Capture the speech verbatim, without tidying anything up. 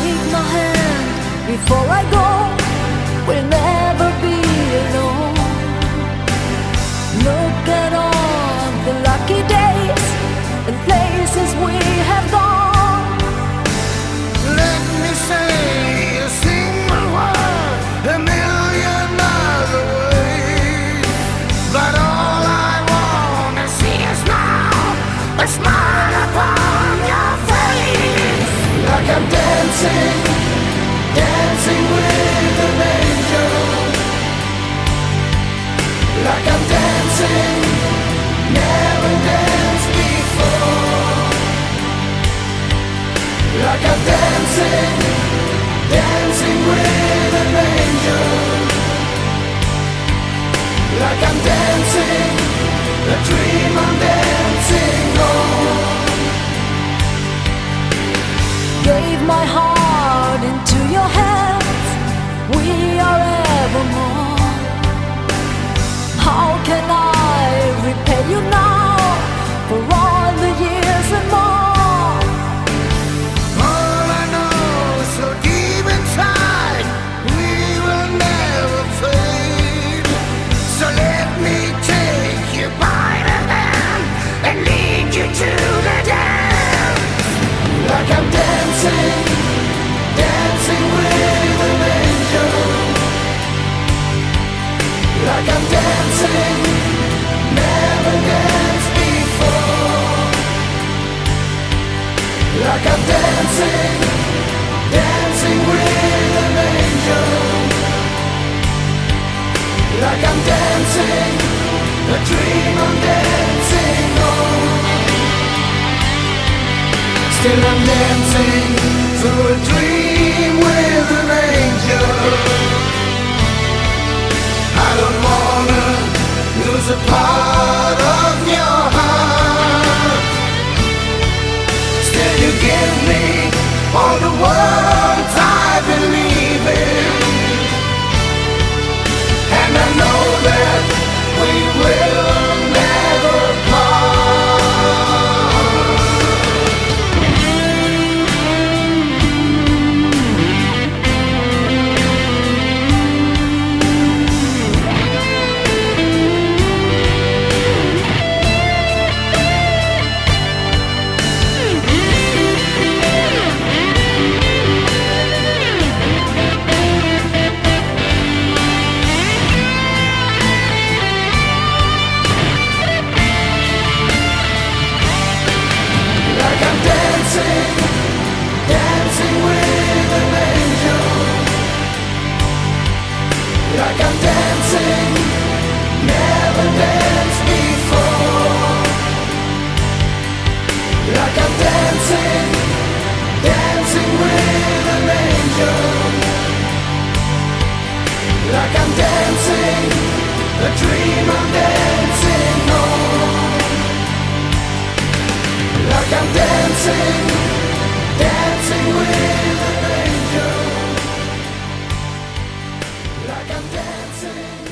Take my hand before I go, we'll never be alone. Look at all the lucky days and places we have gone. Let me say a single word a million other ways, but all I wanna see is now a smile upon your face. Like I'm dancing, dancing with an angel. Like I'm dancing, never danced before. Like I'm dancing, dancing with an angel. Like I'm dancing, a dream I'm dancing on. Gave my heart into your hands, we are evermore. How can I repay you now for all the years and more? All I know, so deep inside, we will never fade. So let me take you by the hand and lead you to the dance. Like I'm dancing, dancing with an angel. Like I'm dancing, never danced before. Like I'm dancing, dancing with an angel. Like I'm dancing, a dream I'm dancing on. Still I'm dancing through a dream with an angel. I don't wanna lose a part of your heart. Still you give me all the words I believe in, and I know that we will never part. Like I'm dancing, dancing with an angel. Like I'm dancing, never danced before. Like I'm dancing, dancing with an angel. Like I'm dancing, a dream I'm dancing on. Like I'm dancing, dancing with an angel. Like I'm dancing.